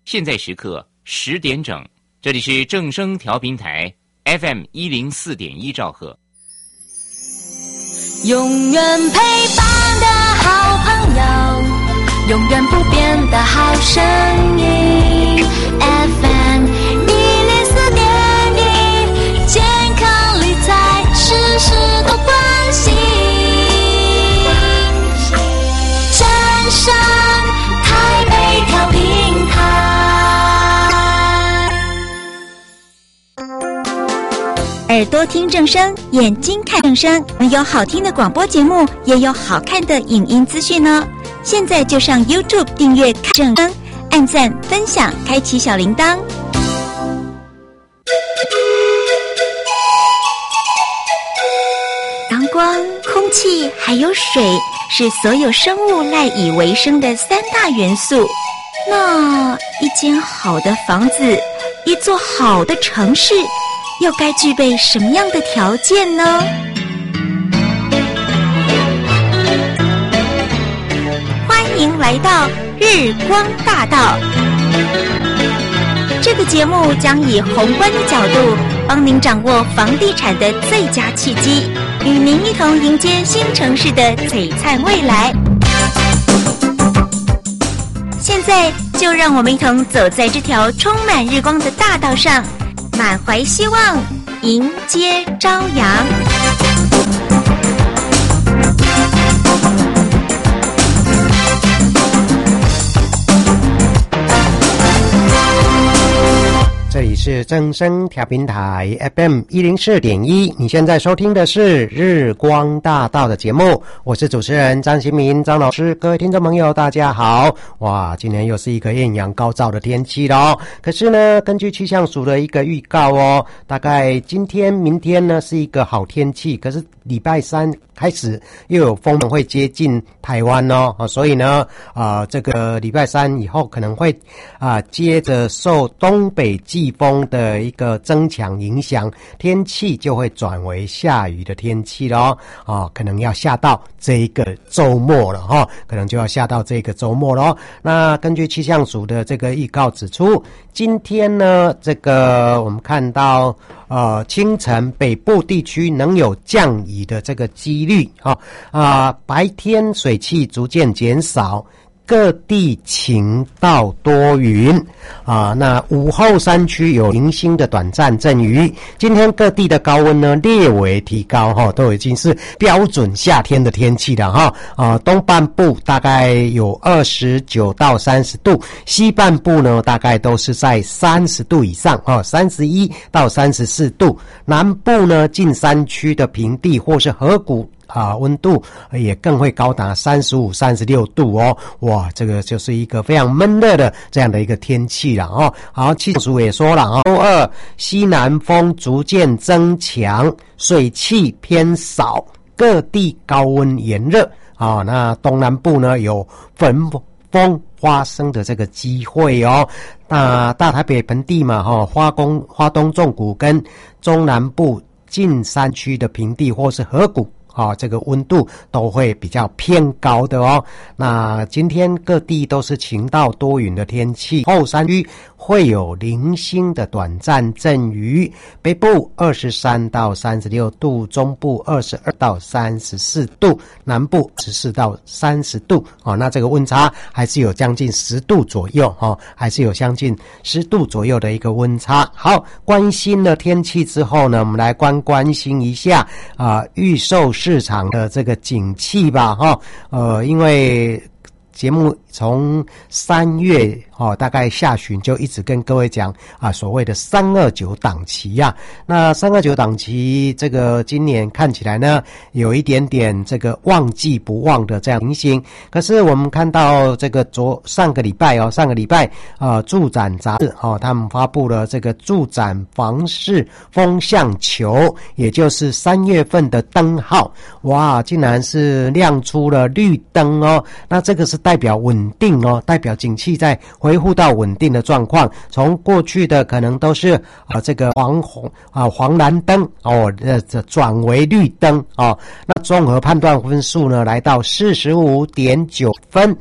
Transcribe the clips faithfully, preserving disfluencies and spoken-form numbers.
现在时刻十点整，这里是正声调频台 F M 一零四点一兆赫。 永远陪伴的好朋友，永远不变的好声音 F M 一零四点一，健康理财事事都关心。正声台北调频台， 耳朵听正声，眼睛看正声。我们有好听的广播节目，也有好看的影音资讯呢。现在就上 YouTube 订阅看正声，按赞、分享，开启小铃铛。阳光、空气还有水，是所有生物赖以为生的三大元素。那一间好的房子，一座好的城市，又该具备什么样的条件呢？欢迎来到日光大道。这个节目将以宏观的角度，帮您掌握房地产的最佳契机，与您一同迎接新城市的璀璨未来。现在就让我们一同走在这条充满日光的大道上，满怀希望，迎接朝阳。 这里是正声调频台 F M 一零四点一，你现在收听的是日光大道的节目，我是主持人张新民张老师。各位听众朋友大家好，哇，今天又是一个艳阳高照的天气了。可是呢，根据气象署的一个预告哦，大概今天明天呢是一个好天气，可是礼拜三开始又有风会接近台湾哦，所以呢啊、呃，这个礼拜三以后可能会啊、呃、接着受东北季风的一个增强影响，天气就会转为下雨的天气咯啊，可能要下到这一个周末了哈，可能就要下到这个周末咯。那根据气象署的这个预告指出，今天呢这个我们看到呃清晨北部地区能有降雨的这个几率啊啊，白天水汽逐渐减少，各地晴到多云啊，那午后山区有零星的短暂阵雨。今天各地的高温呢略微提高哈，都已经是标准夏天的天气了哈啊，东半部大概有二十九到三十度，西半部呢大概都是在三十度以上啊，三十一到三十四度。南部呢近山区的平地或是河谷啊，温度也更会高达三十五、三十六度哦，哇，这个就是一个非常闷热的这样的一个天气了哦。好，气象署也说了哦，周二西南风逐渐增强，水汽偏少，各地高温炎热啊。那东南部呢有焚风发生的这个机会哦。那大台北盆地嘛，哈，花东花东纵谷跟中南部近山区的平地或是河谷。啊、哦，这个温度都会比较偏高的哦。那今天各地都是晴到多云的天气，后山区会有零星的短暂阵雨，北部二十三到三十六度，中部二十二到三十四度，南部十四到三十度。哦，那这个温差还是有将近十度左右哦，还是有将近十度左右的一个温差。好，关心了天气之后呢，我们来关关心一下啊、呃，预售市场的这个景气吧，哈，呃，因为节目从三月哦，大概下旬就一直跟各位讲啊，所谓的三二九档期呀、啊。那三二九档期，这个今年看起来呢，有一点点这个旺季不旺的这样情形。可是我们看到这个昨上个礼拜哦，上个礼拜啊，住展杂志哦，他们发布了这个住展房市风向球，也就是三月份的灯号，哇，竟然是亮出了绿灯哦。那这个是代表稳定哦，代表景气在恢复到稳定的状况。从过去的可能都是啊这个黄红啊黄蓝灯哦，呃这转为绿灯哦。那综合判断分数呢来到 四十五点九 分。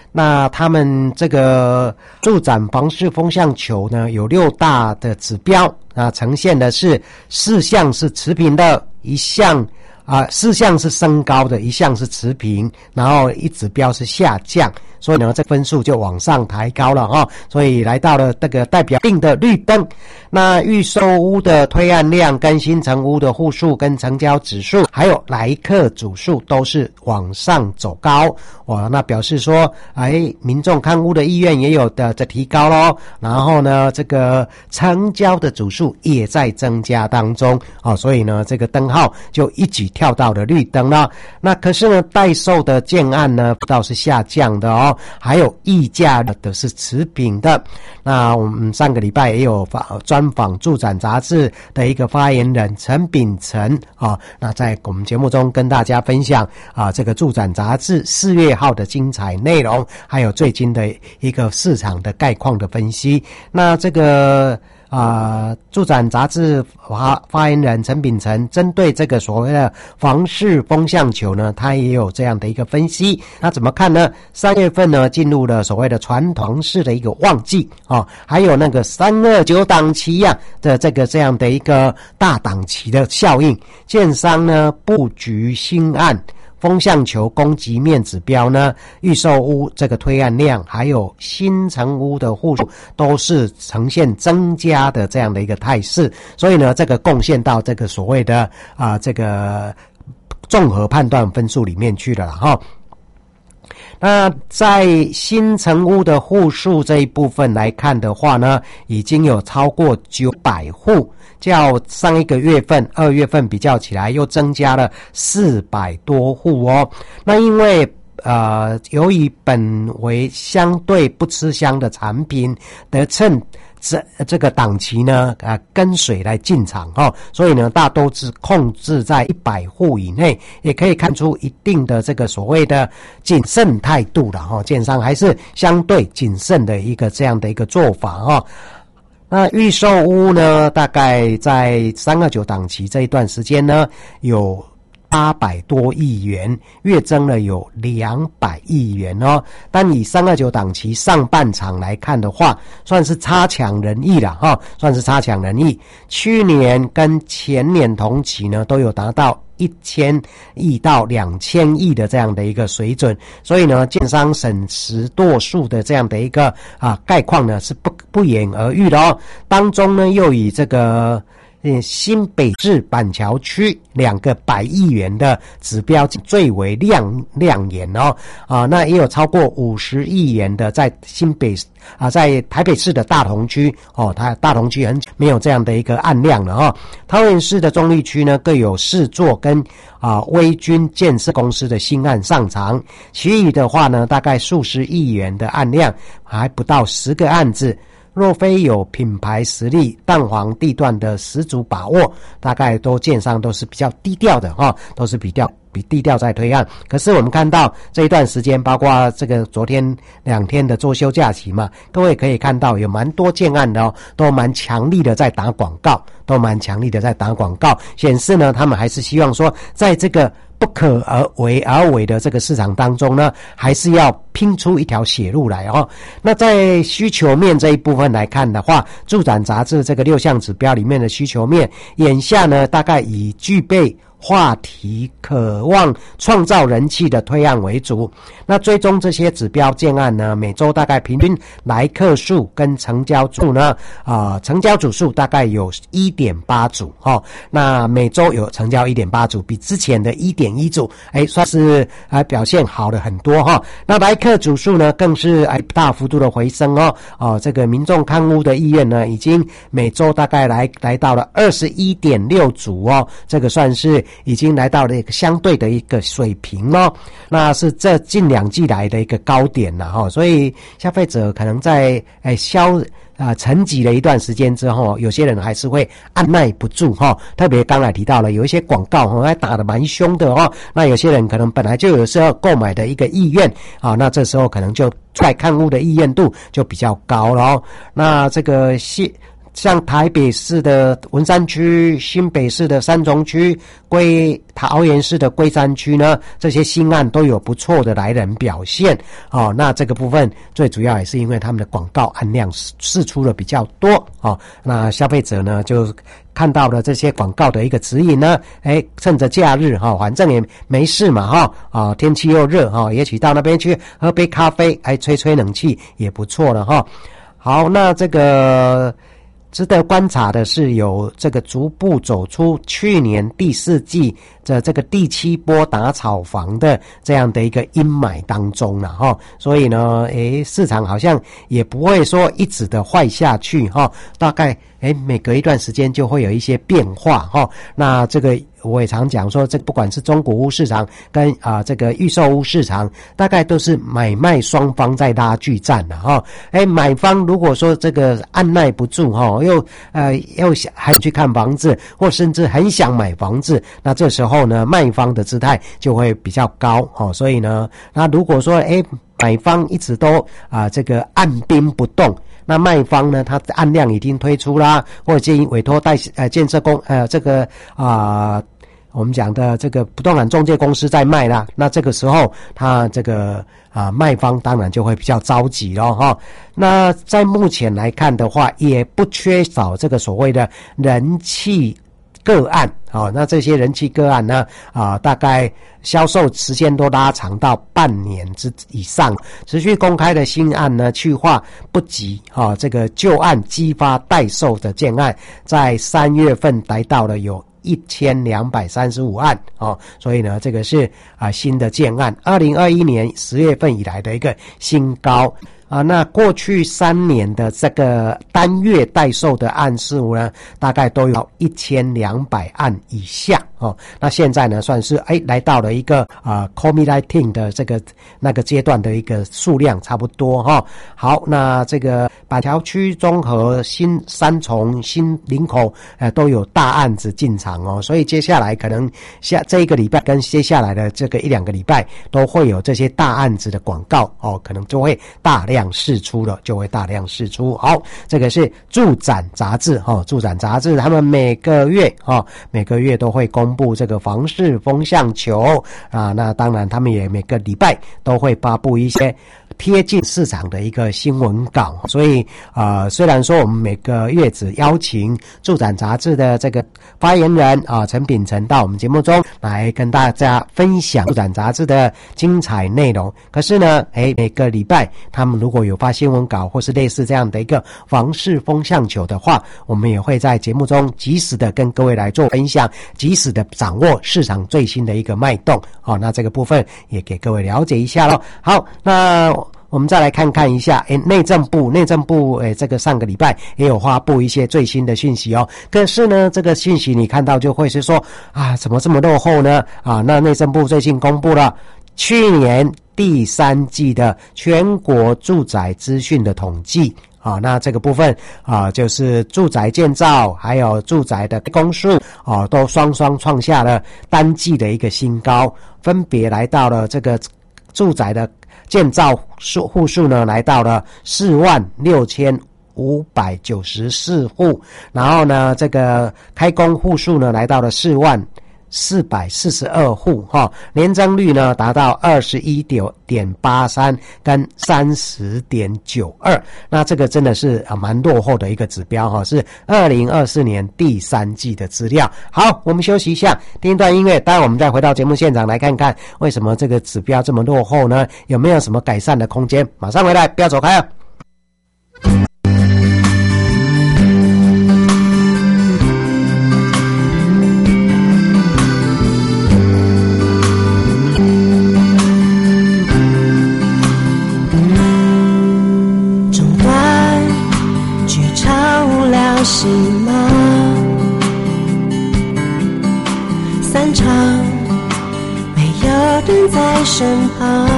那他们这个助展房市风向球呢，有六大的指标啊，呈现的是四项是持平的，一项啊四项是升高的，一项是持平，然后一指标是下降。所以呢，这分数就往上抬高了哈、哦，所以来到了这个代表定的绿灯。那预售屋的推案量跟新成屋的户数跟成交指数，还有来客组数都是往上走高。哇，那表示说，哎，民众看屋的意愿也有的在提高咯。然后呢，这个成交的组数也在增加当中。哦，所以呢，这个灯号就一举跳到了绿灯了。那可是呢，待售的建案呢，倒是下降的哦。还有溢价的是持平的。那我们上个礼拜也有专访住展杂志的一个发言人陈秉成啊，那在我们节目中跟大家分享啊这个住展杂志四月号的精彩内容，还有最近的一个市场的概况的分析。那这个啊，住展杂志发发言人陈秉成针对这个所谓的房市风向球呢，他也有这样的一个分析。那怎么看呢？三月份呢，进入了所谓的传统式的一个旺季啊、哦，还有那个三二九档期呀、啊、的这个这样的一个大档期的效应，建商呢布局新案。风向球供给面指标呢，预售屋这个推案量，还有新成屋的户数都是呈现增加的这样的一个态势，所以呢，这个贡献到这个所谓的啊、呃、这个综合判断分数里面去了哈。那在新成屋的户数这一部分来看的话呢，已经有超过九百户，较上一个月份二月份比较起来又增加了四百多户哦。那因为呃，由于本为相对不吃香的产品，得趁这这个档期呢，啊，跟水来进场哈、哦，所以呢，大都是控制在一百户以内，也可以看出一定的这个所谓的谨慎态度了哈、哦，建商还是相对谨慎的一个这样的一个做法哈、哦。那预售屋呢，大概在三二九档期这一段时间呢，有八百多亿元，月增了有两百亿元哦。但以三二九档期上半场来看的话，算是差强人意了哈、哦，算是差强人意。去年跟前年同期呢，都有达到一千亿到两千亿的这样的一个水准，所以呢，建商审时度数的这样的一个啊概况呢是不不言而喻的哦。当中呢，又以这个嗯，新北市板桥区两个百亿元的指标最为亮亮眼哦，啊，那也有超过五十亿元的在新北啊，在台北市的大同区哦，它大同区很没有这样的一个案量了哦。桃园市的中坜区呢，各有四座跟啊威军建设公司的新案上场，其余的话呢，大概数十亿元的案量，还不到十个案子。若非有品牌实力、蛋黄地段的十足把握，大概都建商都是比较低调的哈，都是比较比低调在推案。可是我们看到这一段时间，包括这个昨天两天的周休假期嘛，各位可以看到有蛮多建案的哦，都蛮强力的在打广告，都蛮强力的在打广告，显示呢，他们还是希望说，在这个不可而为而为的这个市场当中呢，还是要拼出一条血路来哦。那在需求面这一部分来看的话，住展杂志这个六项指标里面的需求面，眼下呢大概以具备话题、渴望创造人气的推案为主。那追踪这些指标建案呢，每周大概平均来客数跟成交数呢，啊、呃，成交组数大概有 一点八 组哦。那每周有成交 一点八 组，比之前的 一点一 组，哎，算是啊、呃、表现好了很多哈、哦。那来客组数呢，更是哎大幅度的回升哦。哦，这个民众看屋的意愿呢，已经每周大概来来到了 二十一点六 组哦，这个算是已经来到了一个相对的一个水平哦，那是这近两季来的一个高点了哈、哦，所以消费者可能在诶消啊沉寂了一段时间之后，有些人还是会按耐不住哈、哦，特别刚才提到了有一些广告哈、哦，还打得蛮凶的哦，那有些人可能本来就有时候购买的一个意愿啊，那这时候可能就在看屋的意愿度就比较高了哦，那这个是。 像台北市的文山区、新北市的三重区、龟桃园市的龟山区呢，这些新案都有不错的来人表现哦。那这个部分最主要也是因为他们的广告案量释出的比较多哦。那消费者呢就看到了这些广告的一个指引呢，哎，趁着假日哈、哦，反正也没事嘛哈啊、哦，天气又热哈、哦，也许到那边去喝杯咖啡，哎，吹吹冷气也不错了哈、哦。好，那这个。值得观察的是，有这个逐步走出去年第四季的这个第七波打炒房的这样的一个阴霾当中了哈，所以呢，诶，市场好像也不会说一直的坏下去哈，大概诶每隔一段时间就会有一些变化哈。那这个我也常讲说，这不管是中古屋市场跟啊、呃、这个预售屋市场，大概都是买卖双方在拉锯战的哈。哎，买方如果说这个按耐不住哈，又呃又想还去看房子，或甚至很想买房子，那这时候呢，卖方的姿态就会比较高哈。所以呢，那如果说哎买方一直都啊、呃、这个按兵不动。那卖方呢，他案量已经推出啦，或者建议委托代呃建设公呃这个啊、呃、我们讲的这个不动产中介公司在卖啦，那这个时候他这个啊、呃、卖方当然就会比较着急咯哈。那在目前来看的话，也不缺少这个所谓的人气个案哦，那这些人气个案呢啊、呃，大概销售时间都拉长到半年之以上，持续公开的新案呢去化不及啊、哦，这个旧案激发待售的建案，在三月份来到了有一千两百三十五案哦，所以呢，这个是啊、呃、新的建案，二零二一年十月份以来的一个新高。啊，那过去三年的这个单月待售的案数呢，大概都有一千两百案以下哦。那现在呢，算是哎来到了一个啊 COVID 十九 的这个那个阶段的一个数量差不多哈、哦。好，那这个板桥区、中和、新三重、新林口呃都有大案子进场哦，所以接下来可能下这一个礼拜跟接下来的这个一两个礼拜都会有这些大案子的广告哦，可能就会大量释出了，就会大量释出。好，这个是住展杂志哈、哦，住展杂志他们每个月哈、哦，每个月都会公布这个房市风向球啊，那当然他们也每个礼拜都会发布一些贴近市场的一个新闻稿，所以啊、呃，虽然说我们每个月只邀请住展杂志的这个发言人啊陈秉成到我们节目中来跟大家分享住展杂志的精彩内容，可是呢，哎，每个礼拜他们如果有发新闻稿或是类似这样的一个房市风向球的话，我们也会在节目中及时的跟各位来做分享，及时的掌握市场最新的一个脉动。好、哦，那这个部分也给各位了解一下咯。好，那我们再来看看一下，诶，内政部，内政部，诶，这个上个礼拜也有发布一些最新的讯息哦。可是呢，这个讯息你看到就会是说，啊，怎么这么落后呢？啊，那内政部最近公布了去年第三季的全国住宅资讯的统计。啊，那这个部分啊，就是住宅建造还有住宅的公数啊，都双双创下了单季的一个新高，分别来到了这个住宅的建造数户数呢，来到了四万六千五百九十四户，然后呢，这个开工户数呢，来到了四万四百四十二户哈，年增率呢达到二十一点八三跟三十点九二，那这个真的是啊蛮落后的一个指标哈，是二零二四年第三季的资料。好，我们休息一下，听一段音乐，待会我们再回到节目现场来看看为什么这个指标这么落后呢？有没有什么改善的空间？马上回来，不要走开啊！ 是吗？散场，没有人在身旁，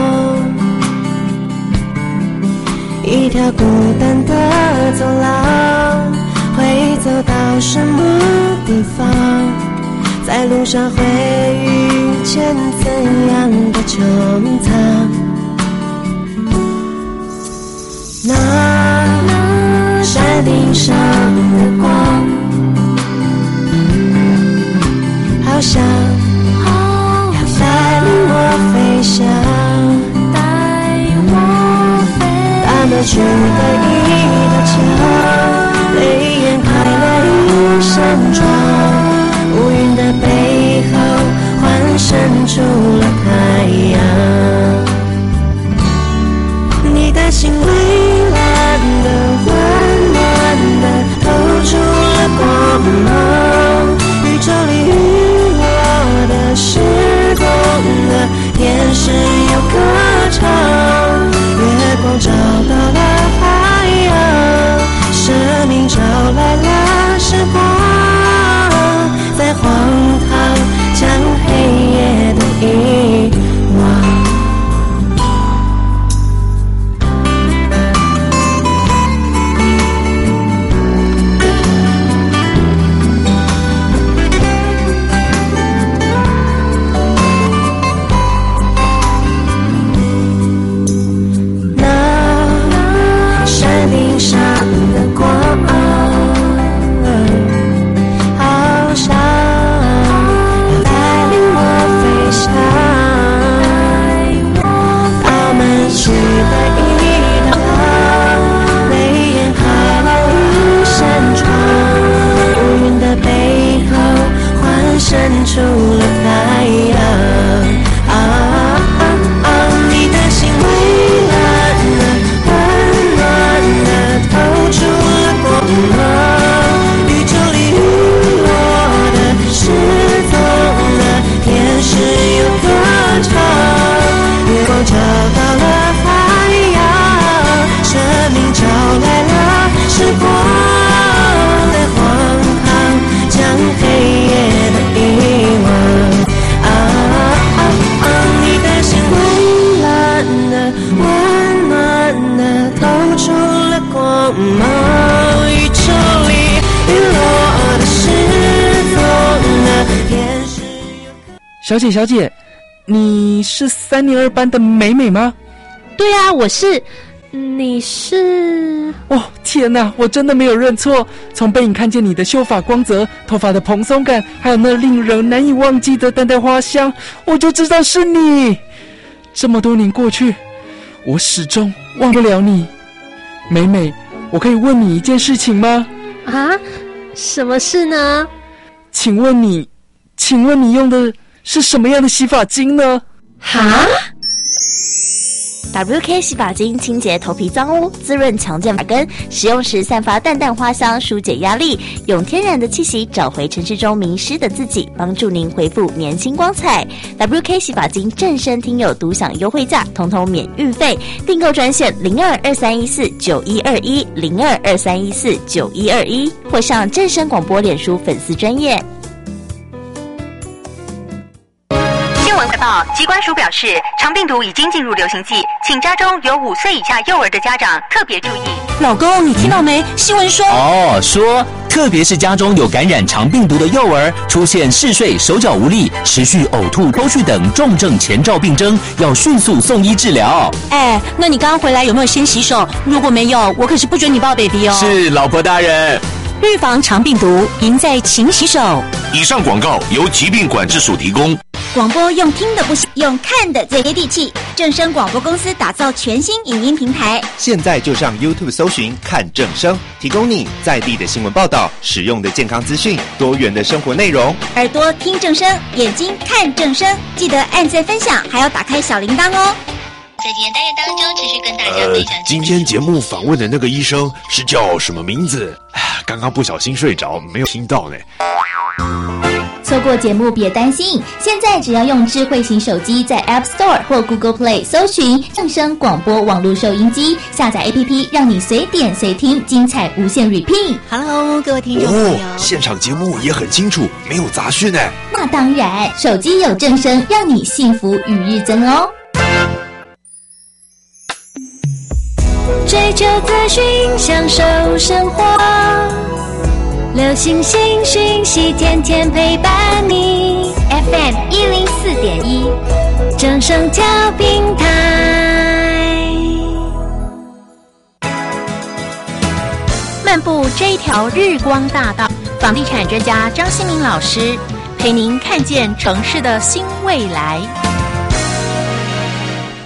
一条孤单的走廊，会走到什么地方？在路上会遇见怎样的穹苍？那山顶上的去的一道墙，泪眼开了一扇窗，乌云的背后幻生出了太阳。你的心蔚蓝的温暖的透出了光芒，宇宙里雨落的失踪的天使有歌唱，月光找到了海洋，生命找来了时光，在荒唐将黑夜都遗忘。伸出了太阳，啊啊啊！你的心蔚蓝的、温暖的，透出了光芒。宇宙里雨落的、失踪的，天使有歌唱。月光找到了海洋，生命找来了时光，在荒唐将黑夜的遗忘，啊啊啊！你的心蔚蓝的、温暖的，透出了光芒。宇宙里雨落的、失踪的，天使有歌。 小姐，小姐，你是三年二班的美美吗？ 对啊，我是。你是？ 哦，天哪，我真的没有认错。从背影看见你的秀发光泽、头发的蓬松感，还有那令人难以忘记的淡淡花香，我就知道是你。这么多年过去，我始终忘不了你。美美，我可以问你一件事情吗？ 啊？什么事呢？ 请问你，请问你用的是什么样的洗发精呢？ 哈 ？W K 洗发精清洁头皮脏污，滋润强健发根，使用时散发淡淡花香，疏解压力，用天然的气息找回城市中迷失的自己，帮助您恢复年轻光彩。W K 洗发精正声听友独享优惠价，通通免运费，订购专线零二二三一四九一二一零二二三一四九一二一，或上正声广播脸书粉丝专页。 快报，疾管署表示，肠病毒已经进入流行季，请家中有五岁以下幼儿的家长特别注意。 老公，你听到没？新闻说哦，说特别是家中有感染肠病毒的幼儿，出现嗜睡、手脚无力、持续呕吐、抽搐等重症前兆病征，要迅速送医治疗。 哎，那你刚刚回来有没有先洗手？如果没有，我可是不准你抱 baby 哦。 是，老婆大人。 预防肠病毒，赢在勤洗手。 以上广告由疾病管制署提供。 广播用听的不行，用看的最接地气。正声广播公司打造全新影音平台， 现在就上 YouTube 搜寻看正声，提供你在地的新闻报道、实用的健康资讯、多元的生活内容。 耳朵听正声，眼睛看正声，记得按赞分享，还要打开小铃铛哦。 在今天单元当中，持续跟大家分享、呃。 今天节目访问的那个医生是叫什么名字？刚刚不小心睡着，没有听到呢。 错过节目别担心，现在只要用智慧型手机在 App Store 或 Google Play 搜寻正声广播网络收音机，下载 A P P 让你随点随听，精彩无限 repeat。Hello， 各位听众朋友， 哦，现场节目也很清楚，没有杂讯呢。 那当然，手机有正声，让你幸福与日增哦。 追求资讯，享受生活。流行新讯息，天天陪伴你。F M 一零四点一，正声调频台。 漫步这一条日光大道，房地产专家张新民老师陪您看见城市的新未来。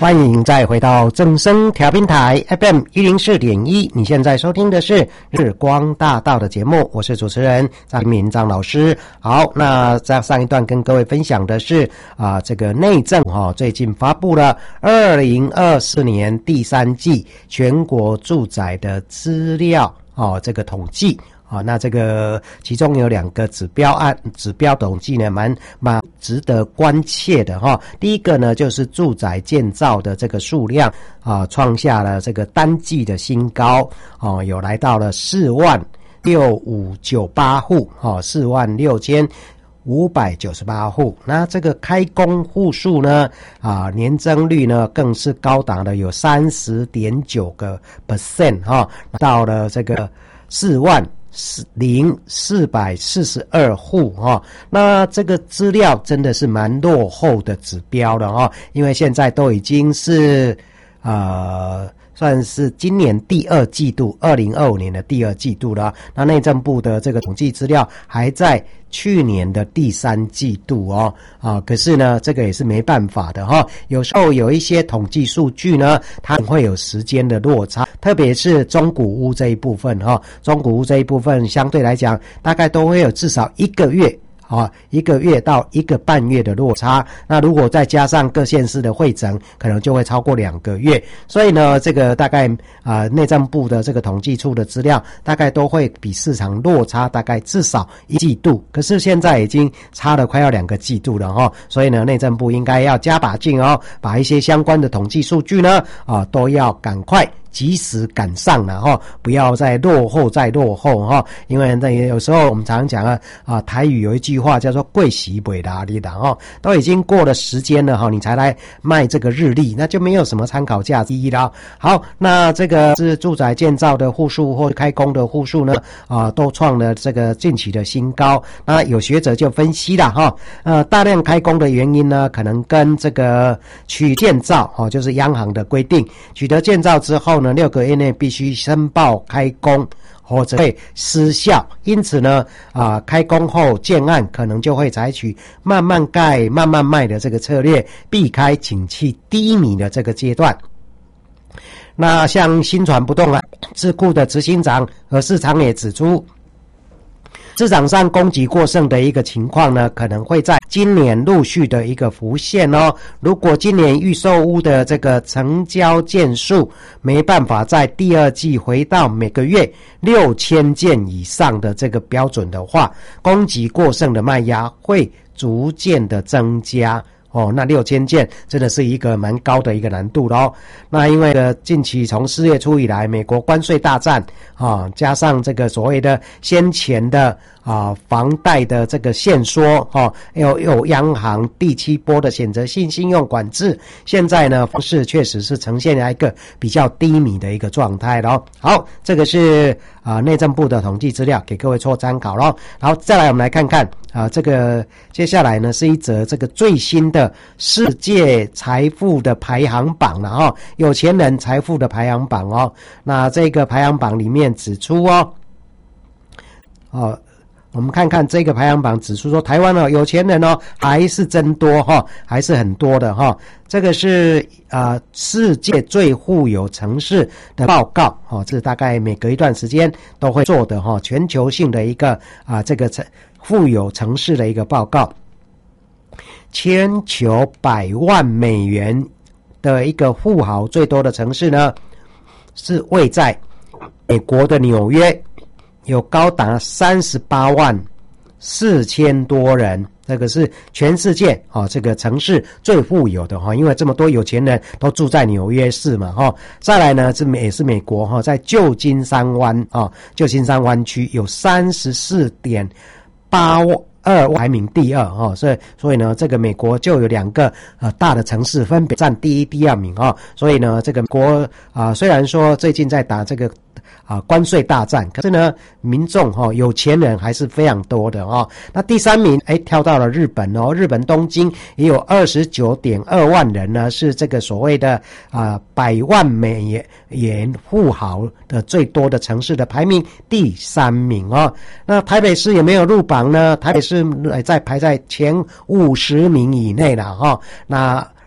欢迎再回到正声调频台 F M 一零四点一，你现在收听的是日光大道的节目，我是主持人张明张老师。好，那在上一段跟各位分享的是啊、呃，这个内政哈、哦、最近发布了二零二四年第三季全国住宅的资料哦，这个统计。啊、哦，那这个其中有两个指标案指标统计呢，蛮蛮值得关切的哈、哦。第一个呢，就是住宅建造的这个数量啊，创下了这个单季的新高哦，有来到了四万六五九八户哦，四万六千五百九十八户。那这个开工户数呢，啊，年增率呢更是高达了有三十点九个 percent 哈，到了这个四万。零四百四十二户哈，那这个资料真的是蛮落后的指标了哈，因为现在都已经是呃算是今年第二季度，二零二五年的第二季度了。那内政部的这个统计资料还在去年的第三季度哦，啊，可是呢，这个也是没办法的哈。有时候有一些统计数据呢，它会有时间的落差，特别是中古屋这一部分哈，中古屋这一部分相对来讲，大概都会有至少一个月。啊，一个月到一个半月的落差，那如果再加上各县市的汇整，可能就会超过两个月。所以呢，这个大概啊，内政部的这个统计处的资料，大概都会比市场落差大概至少一季度。可是现在已经差了快要两个季度了哈，所以呢，内政部应该要加把劲哦，把一些相关的统计数据呢，啊，都要赶快。及时赶上了哈，不要再落后再落后哈，因为那有时候我们常常讲啊，啊台语有一句话叫做贵喜不拉力的哈，都已经过了时间了哈，你才来卖这个日历，那就没有什么参考价值了。好，那这个是住宅建造的户数或开工的户数呢，啊都创了这个近期的新高。那有学者就分析了哈，呃大量开工的原因呢，可能跟这个取建造哦，就是央行的规定，取得建造之后。六个月内必须申报开工，或者会失效。因此呢，啊、呃，开工后建案可能就会采取慢慢盖、慢慢卖的这个策略，避开景气低迷的这个阶段。那像新传不动啊，智库的执行长何世昌也指出。市场上供给过剩的一个情况呢，可能会在今年陆续的一个浮现哦。如果今年预售屋的这个成交件数没办法在第二季回到每个月六千件以上的这个标准的话，供给过剩的卖压会逐渐的增加。哦，那六千件真的是一个蛮高的一个难度咯。那因为呢，近期从四月初以来，美国关税大战啊，加上这个所谓的先前的啊房贷的这个限缩，哦，又有央行第七波的选择性信用管制，现在呢，房市确实是呈现了一个比较低迷的一个状态咯。好，这个是啊内政部的统计资料，给各位做参考咯。然后再来我们来看看啊，这个接下来呢是一则这个最新的世界财富的排行榜了哈，有钱人财富的排行榜哦。那这个排行榜里面指出哦，哦，我们看看这个排行榜指出说，台湾哦有钱人哦还是真多哈，还是很多的哈。这个是啊、呃、世界最富有城市的报告哦，这大概每隔一段时间都会做的哈，全球性的一个啊、呃、这个富有城市的一个报告。全球百万美元的一个富豪最多的城市呢，是位在美国的纽约，有高达三十八万四千多人。这个是全世界啊、哦，这个城市最富有的哈、哦，因为这么多有钱人都住在纽约市嘛哈、哦。再来呢，这也是美国哈、哦，在旧金山湾啊、哦，旧金山湾区有三十四点八万。二排名第二哦，所以所以呢，这个美国就有两个呃大的城市分别占第一、第二名哦。所以呢，这个国啊、呃，虽然说最近在打这个啊关税大战，可是呢，民众哈、哦、有钱人还是非常多的哦。那第三名哎跳到了日本哦，日本东京也有二十九点二万人呢，是这个所谓的啊、呃、百万美元富豪的最多的城市的排名第三名哦。那台北市有没有入榜呢？台北市在排在前五十名以内了哈。那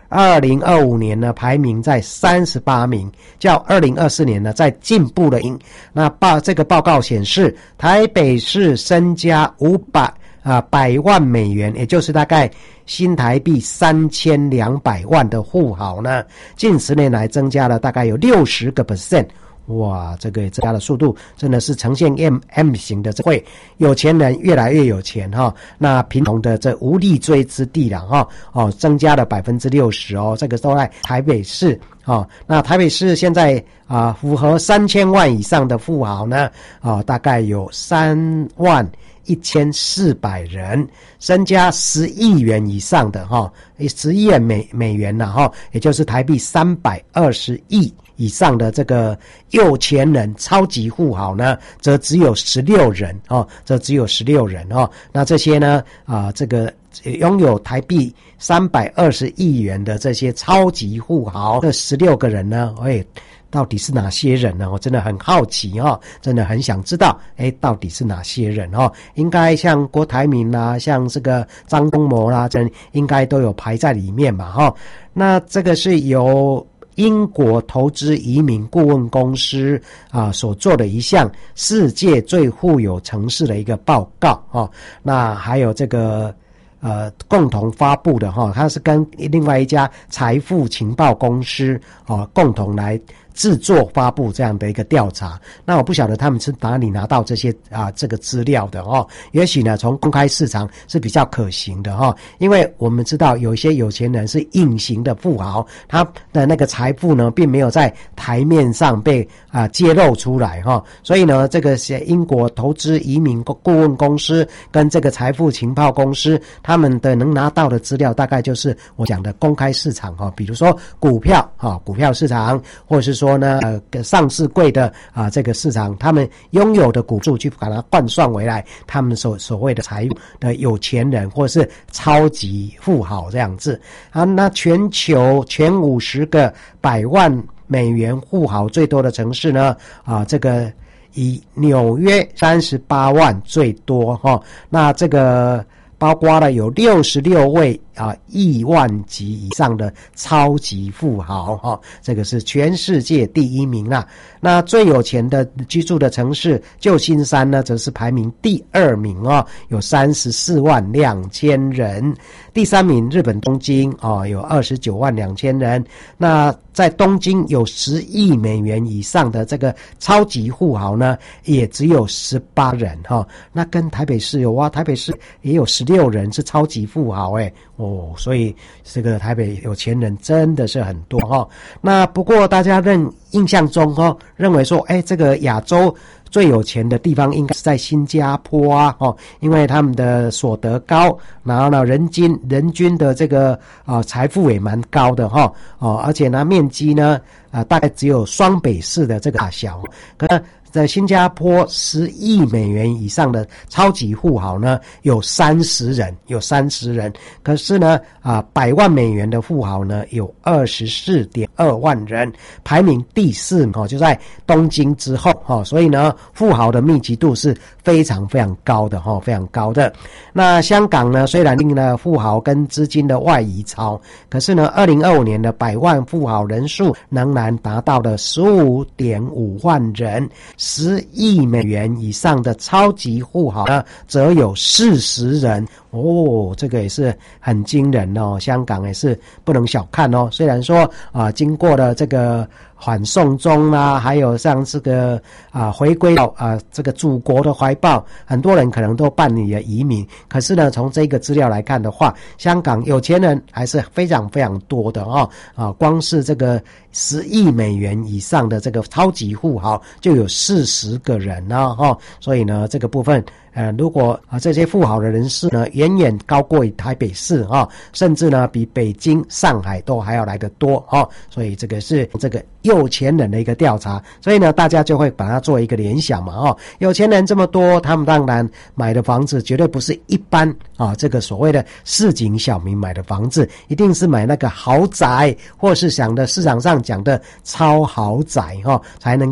二零二五年呢排名在三十八名，较二零二四年呢再进步了。那报这个报告显示，台北市身家五百啊百万美元，也就是大概新台币三千两百万的富豪呢，近十年来增加了大概有六十个 percent。哇，这个增加的速度真的是呈现 M M 型的，会有钱人越来越有钱哈，那贫穷的这无立锥之地了哈，哦，增加了百分之六十哦，这个都在台北市哦。那台北市现在啊，符合三千万以上的富豪呢，啊，大概有三万一千四百人，身家十亿元以上的哈，十亿美美元了哈，也就是台币三百二十亿。以上的这个有钱人超级富豪呢，则只有十六人哦，则只有十六人哦。那这些呢，啊、呃，这个拥有台币三百二十亿元的这些超级富豪，这十六个人呢，哎，到底是哪些人呢？我真的很好奇哦，真的很想知道，哎，到底是哪些人哦？应该像郭台铭啦，像这个张忠谋啦，这应该都有排在里面嘛，哈、哦。那这个是由英国投资移民顾问公司啊所做的一项世界最富有城市的一个报告啊、哦，那还有这个呃共同发布的哈、哦，它是跟另外一家财富情报公司哦共同来制作发布这样的一个调查。那我不晓得他们是哪里拿到这些啊这个资料的哦，也许呢从公开市场是比较可行的哈、哦，因为我们知道有一些有钱人是隐形的富豪，他的那个财富呢并没有在台面上被啊揭露出来哈、哦，所以呢这个是英国投资移民顾问公司跟这个财富情报公司他们的能拿到的资料大概就是我讲的公开市场哈、哦，比如说股票啊、哦、股票市场，或者是说说呢，呃，上市柜的啊，这个市场，他们拥有的股数去把它换算回来，他们所所谓的财务的有钱人或是超级富豪这样子啊。那全球前五十个百万美元富豪最多的城市呢，啊，这个以纽约三十八万最多哈、哦。那这个包括了有六十六位啊亿万级以上的超级富豪哈、哦，这个是全世界第一名啦。那最有钱的居住的城市旧金山呢，则是排名第二名哦，有三十四万两千人。第三名日本东京哦，有二十九万两千人。那在东京有十亿美元以上的这个超级富豪呢，也只有十八人哈、哦。那跟台北市有哇，台北市也有十六人是超级富豪诶哦，所以这个台北有钱人真的是很多哈、哦。那不过大家认印象中哦，认为说，哎，这个亚洲最有钱的地方应该是在新加坡啊，哦，因为他们的所得高，然后呢，人均人均的这个啊、呃、财富也蛮高的哈、哦，哦，而且呢，面积呢，啊、呃，大概只有双北市的这个大小，可是在新加坡十亿美元以上的超级富豪呢，有三十人，有三十人。可是呢，啊，百万美元的富豪呢，有二十四点二万人，排名第四哦，就在东京之后哦。所以呢，富豪的密集度是非常非常高的哈、哦，非常高的。那香港呢，虽然令了富豪跟资金的外移潮，可是呢，二零二五年的百万富豪人数仍然达到了十五点五万人。十亿美元以上的超级富豪呢，则有四十人哦，这个也是很惊人哦。香港也是不能小看哦。虽然说啊、呃，经过了这个反送中啊，还有像这个啊、呃、回归到啊、呃、这个祖国的怀抱，很多人可能都办理了移民。可是呢，从这个资料来看的话，香港有钱人还是非常非常多的哦。啊，光是这个十亿美元以上的这个超级富豪就有四十个人呢，哈、哦，所以呢，这个部分，呃，如果啊这些富豪的人士呢，远远高过于台北市哈、哦，甚至呢比北京、上海都还要来得多哈、哦，所以这个是这个有钱人的一个调查，所以呢，大家就会把它做一个联想嘛，哈、哦，有钱人这么多，他们当然买的房子绝对不是一般啊，这个所谓的市井小民买的房子，一定是买那个豪宅，或是想的市场上讲的超豪宅哈、哦，才能够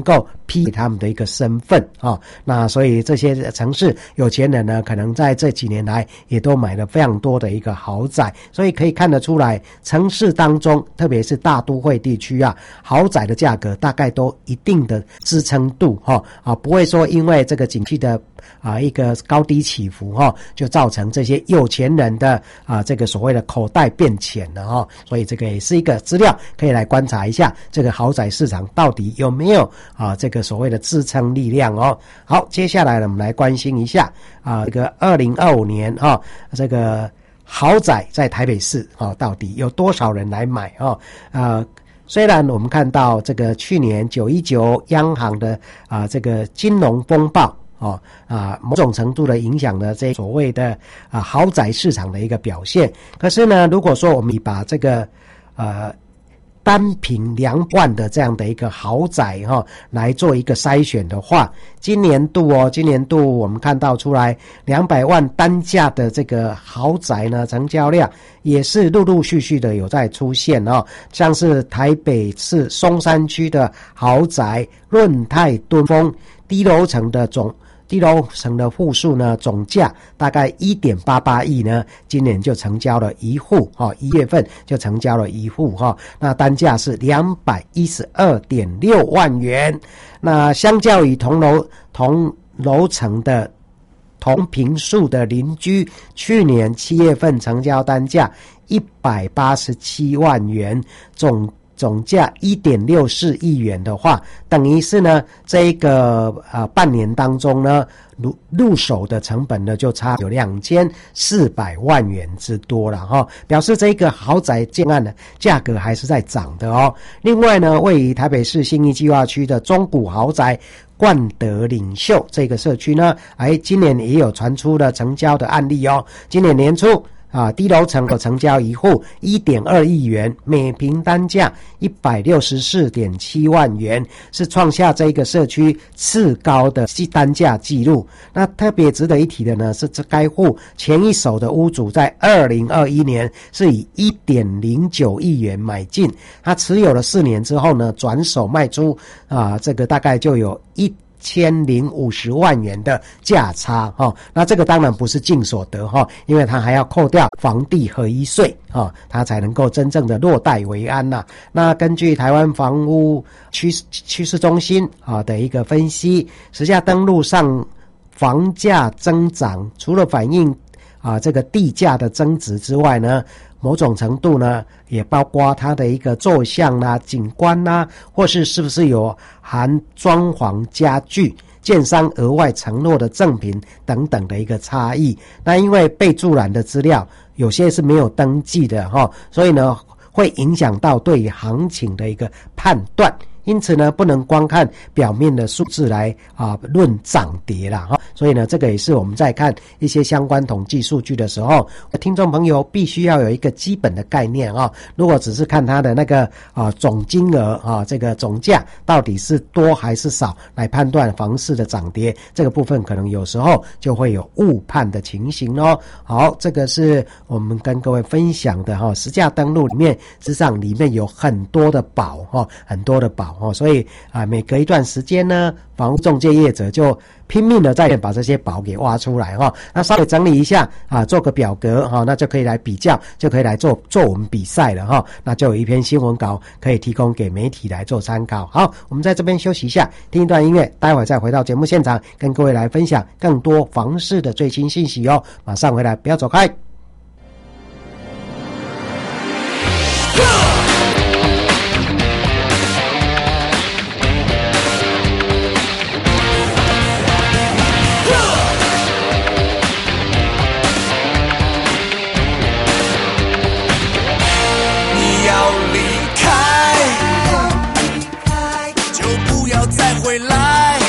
批他们的一个身份啊、哦。那所以这些城市有钱人呢，可能在这几年来也都买了非常多的一个豪宅，所以可以看得出来，城市当中，特别是大都会地区啊，豪宅的价格大概都一定的支撑度哈啊，不会说因为这个景气的啊一个高低起伏哈，就造成这些有钱人的啊这个所谓的口袋变浅了哈。所以这个也是一个资料，可以来观察一下这个豪宅市场到底有没有啊这个所谓的支撑力量哦。好，接下来呢，我们来关心一下啊这个二零二五年哈这个豪宅在台北市啊到底有多少人来买啊啊。虽然我们看到这个去年九一九央行的啊这个金融风暴哦啊某种程度的影响了这所谓的啊豪宅市场的一个表现，可是呢，如果说我们把这个呃单坪两万的这样的一个豪宅哈、哦、来做一个筛选的话，今年度哦，今年度我们看到出来两百万单价的这个豪宅呢，成交量也是陆陆续续的有在出现哦，像是台北市松山区的豪宅润泰敦丰低楼层的总低楼层的户数呢，总价大概 一点八八亿呢，今年就成交了一户哈，一月份就成交了一户哈，那单价是 两百一十二点六万元。那相较于同楼同楼层的同坪数的邻居，去年七月份成交单价一百八十七万元，总总价 一点六四亿元的话，等于是呢这一个呃半年当中呢入入手的成本呢就差有两千四百万元之多了哈、哦，表示这个豪宅建案的价格还是在涨的哦。另外呢，位于台北市信义计划区的中古豪宅冠德领袖这个社区呢，哎，今年也有传出了成交的案例哦。今年年初啊，低楼层有成交一户 一点二亿元，每坪单价 一百六十四点七万元，是创下这个社区次高的单价纪录。那特别值得一提的呢，是这该户前一手的屋主在二零二一年是以 一点零九亿元买进，他持有了四年之后呢，转手卖出啊，这个大概就有一千零五十万元的价差哈、哦，那这个当然不是净所得哈、哦，因为它还要扣掉房地合一税啊，它才能够真正的落袋为安呐、啊。那根据台湾房屋趋趋势中心啊的一个分析，实价登录上房价增长，除了反映啊这个地价的增值之外呢，某种程度呢，也包括它的一个坐向啦、景观啦，或是是不是有含装潢家具、建商额外承诺的赠品等等的一个差异。那因为备注栏的资料有些是没有登记的哈，所以呢，会影响到对于行情的一个判断。因此呢，不能光看表面的数字来啊论涨跌啦哈，所以呢，这个也是我们在看一些相关统计数据的时候，听众朋友必须要有一个基本的概念啊。如果只是看它的那个啊总金额啊，这个总价到底是多还是少来判断房市的涨跌，这个部分可能有时候就会有误判的情形哦。好，这个是我们跟各位分享的哈，实价登录里面，实际上里面有很多的宝哈，很多的宝。哦，所以啊，每隔一段时间呢，房屋中介业者就拼命的在把这些宝给挖出来哈、哦。那稍微整理一下啊，做个表格哈、哦，那就可以来比较，就可以来做做我们比赛了哈、哦。那就有一篇新闻稿可以提供给媒体来做参考。好，我们在这边休息一下，听一段音乐，待会儿再回到节目现场，跟各位来分享更多房市的最新信息哦。马上回来，不要走开。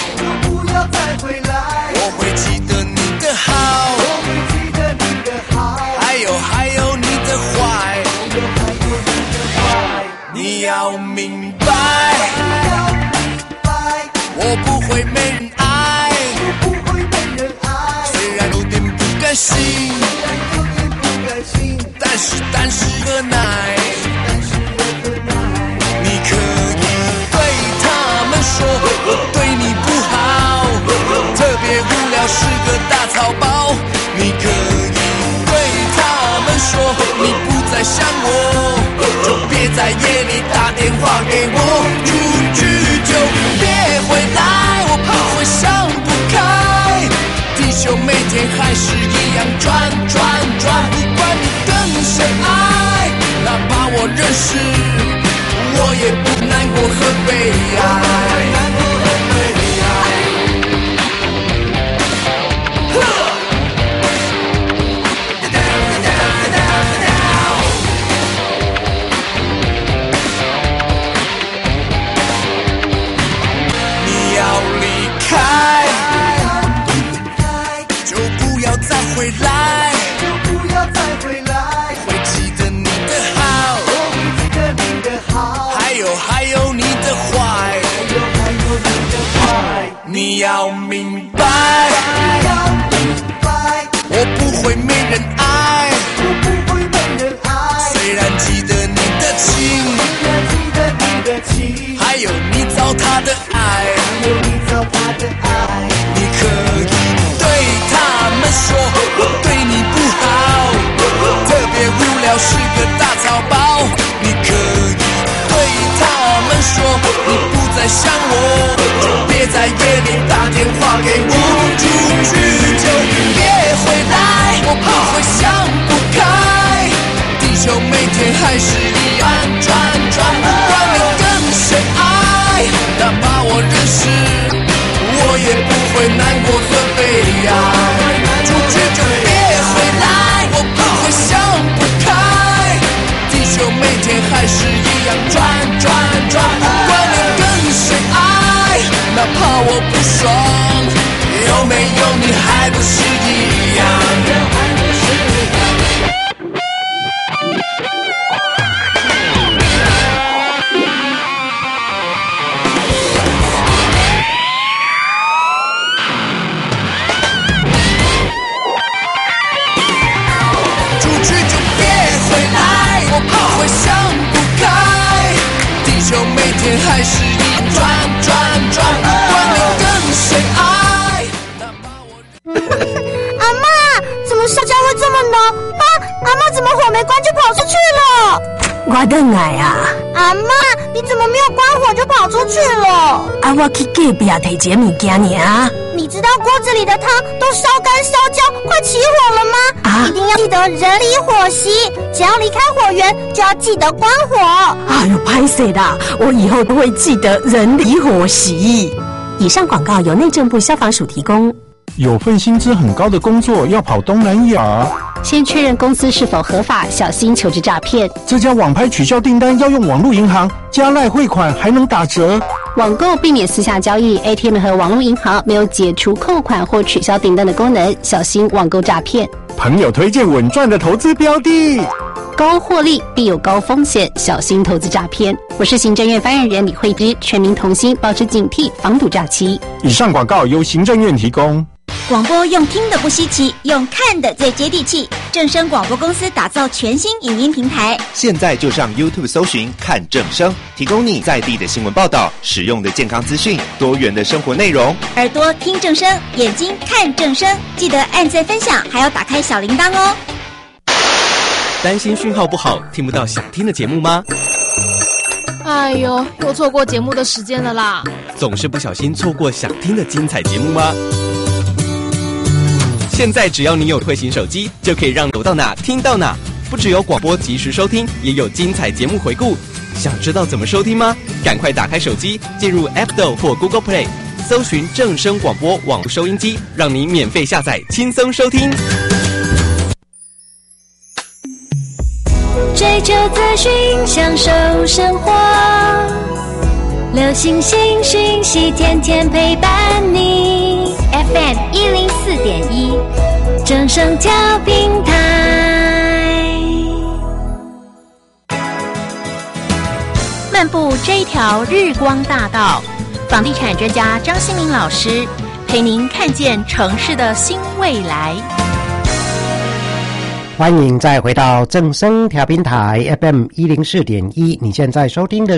我会记得你的好， 在夜里打电话给我，出去就别回来，我怕会想不开。地球每天还是一样转转转，不管你跟谁爱，哪怕我认识，我也不难过和悲哀。回来，就不要再回来。会记得你的好，会记得你的好，还有还有你的坏，还有还有你的坏。你要明白，你要明白，我不会没人爱，我不会没人爱。虽然记得你的情，虽然记得你的情，还有你糟蹋的爱，还有你糟蹋的爱。你可以对他们说我对你不好，特别无聊是个大草包。你可以对他们说你不再想我，就别在夜里打电话给我，出去就别回来，我怕会想不开。地球每天还是一样转转，不管你跟谁爱，哪怕我认识，我也不会难过和悲哀。出去就别回来，我不会想不开。地球每天还是一样转转转，不管你跟谁爱，哪怕我不爽，有没有你还不是一样。还是一转转转，不管你跟谁爱。 阿嬷，怎么烧焦会这么浓？啊，阿嬷怎么火没关就跑出去了？ 我等来啊！ 阿嬷，你怎么没有关火就跑出去了？ 啊，我去隔壁提一个物件尔。 你知道锅子里的汤都烧干烧焦，快起火了吗？啊！一定要记得人离火熄，只要离开火源就要记得关火。 哎呦，拍谁的？我以后都会记得人离火熄。以上广告由内政部消防署提供。 有份薪资很高的工作要跑东南亚， 先确认公司是否合法，小心求职诈骗。 这家网拍取消订单要用网络银行，加赖汇款还能打折。 网购避免私下交易 ，A T M 和网络银行没有解除扣款或取消订单的功能，小心网购诈骗。 朋友推荐稳赚的投资标的， 高获利必有高风险，小心投资诈骗。我是行政院发言人李慧芝，全民同心，保持警惕，防堵诈欺。 以上广告由行政院提供。 广播用听的不稀奇，用看的最接地气。正声广播公司打造全新影音平台， 现在就上 YouTube 搜寻看正声，提供你在地的新闻报道、实用的健康资讯、多元的生活内容。 耳朵听正声，眼睛看正声，记得按赞分享，还要打开小铃铛哦。 担心讯号不好，听不到想听的节目吗？ 哎呦，又错过节目的时间了啦！ 总是不小心错过想听的精彩节目吗？现在只要你有慧行手机，就可以让走到哪听到哪。不只有广播及时收听，也有精彩节目回顾。想知道怎么收听吗？赶快打开手机，进入 App Store 或 Google Play， 搜寻正声广播网络收音机，让你免费下载，轻松收听。 追求资讯，享受生活，流行新讯息，天天陪伴你。F M 一零四点一，正声调频台。 漫步这一条日光大道，房地产专家张新民老师陪您看见城市的新未来。 欢迎再回到正声调频台 F M 一零四点一，你现在收听的是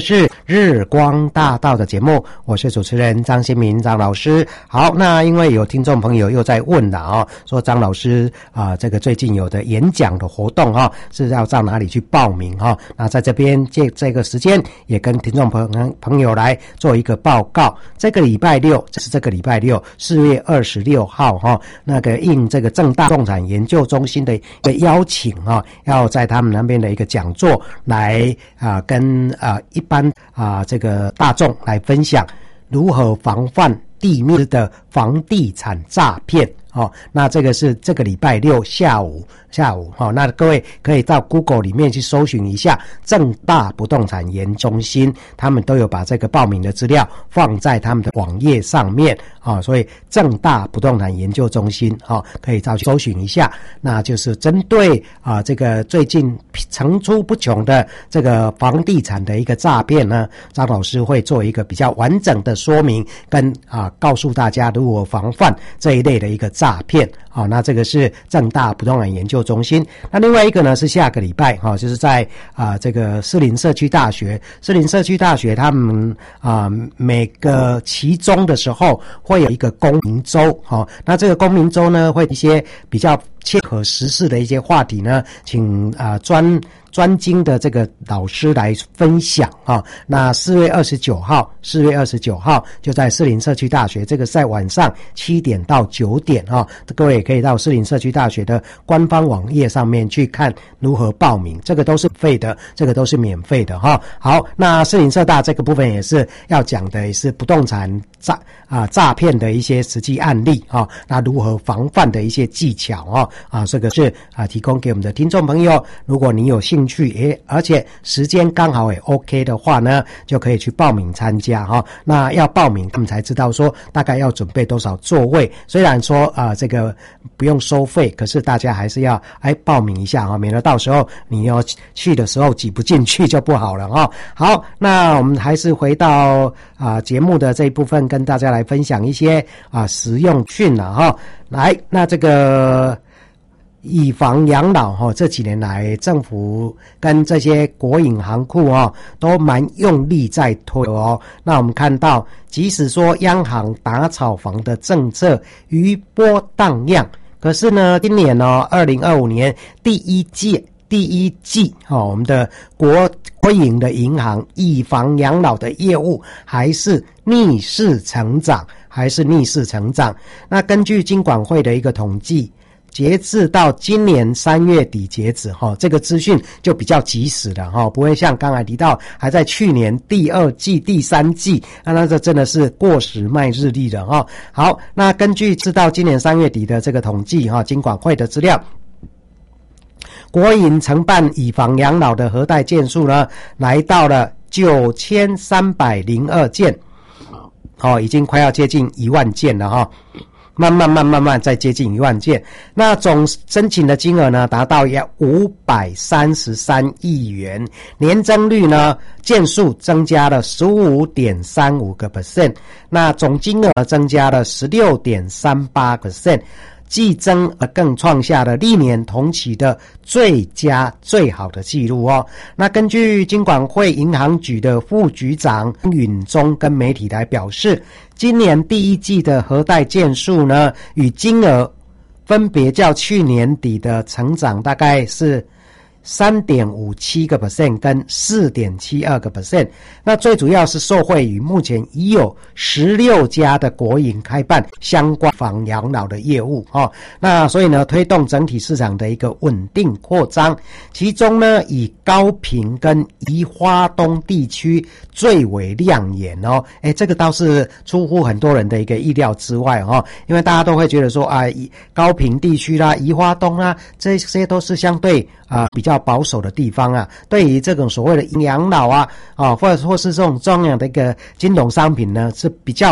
日光大道的节目，我是主持人张新民张老师。好，那因为有听众朋友又在问了哦，说张老师啊、呃，这个最近有的演讲的活动哈、哦，是要到哪里去报名哈、哦？那在这边借这个时间也跟听众朋友朋友来做一个报告。这个礼拜六，这是这个礼拜六四月二十六号哈、哦，那个应这个政大不动产研究中心的一个邀请啊、哦，要在他们那边的一个讲座来啊、呃、跟啊、呃、一般啊、呃、这个大众来分享如何防范地面的房地产诈骗。哦，那这个是这个礼拜六下午下午哦，那各位可以到 Google 里面去搜寻一下政大不动产研究中心，他们都有把这个报名的资料放在他们的网页上面啊、哦，所以政大不动产研究中心哦，可以到去搜寻一下，那就是针对啊这个最近层出不穷的这个房地产的一个诈骗呢，张老师会做一个比较完整的说明，跟啊告诉大家如何防范这一类的一个诈骗。好、哦，那这个是政大不动产研究中心。那另外一个呢是下个礼拜哈、哦，就是在啊、呃、这个士林社区大学，士林社区大学他们啊、呃、每个期中的时候会有一个公民周哈、哦，那这个公民周呢会一些比较切合时事的一些话题呢，请啊专专精的这个老师来分享啊、哦。那四月二十九号，四月二十九号就在士林社区大学，这个在晚上七点到九点啊、哦，各位也可以到士林社区大学的官方网页上面去看如何报名，这个都是免费的，这个都是免费的哈、哦。好，那士林社大这个部分也是要讲的，也是不动产诈啊诈骗的一些实际案例啊、哦，那如何防范的一些技巧啊、哦、啊，这个是啊提供给我们的听众朋友，如果你有兴趣诶，而且时间刚好也 OK 的话呢，就可以去报名参加哈、哦。那要报名，他们才知道说大概要准备多少座位。虽然说啊、呃、这个不用收费，可是大家还是要哎报名一下啊、哦，免得到时候你要去的时候挤不进去就不好了哈、哦。好，那我们还是回到啊、呃、节目的这一部分，跟大家来分享一些啊、呃、实用讯了哈、哦。来，那这个。以房养老哈，这几年来政府跟这些国营行库哦，都蛮用力在推哦。那我们看到，即使说央行打炒房的政策余波荡漾，可是呢，今年哦，二零二五年第一季第一季哦，我们的国国营的银行以房养老的业务还是逆势成长，还是逆势成长。那根据金管会的一个统计。截至到今年三月底截止哈，这个资讯就比较及时了哈，不会像刚才提到还在去年第二季、第三季，那那这真的是过时卖日历了哈。好，那根据至到今年三月底的这个统计哈，金管会的资料，国营承办以房养老的核贷件数呢，来到了九千三百零二件，哦，已经快要接近一万件了哈。慢慢慢慢慢再接近一万件，那总申请的金额呢达到要五百三十三亿元，年增率呢件数增加了 十五点三五个百分点， 那总金额增加了 十六点三八个百分点，季增而更创下了历年同期的最佳最好的记录哦。那根据金管会银行局的副局长允中跟媒体来表示，今年第一季的核贷件数呢与金额分别较去年底的成长大概是三点五七个 percent 跟四点七二个 percent， 那最主要是受惠于目前已有十六家的国营开办相关房养老的业务哦，那所以呢推动整体市场的一个稳定扩张，其中呢以高屏跟宜花东地区最为亮眼哦，诶这个倒是出乎很多人的一个意料之外哦，因为大家都会觉得说啊高屏地区啦、宜花东啦，这些都是相对啊比较保守的地方啊，对于这种所谓的养老啊啊或者或是这种重要的一个金融商品呢是比较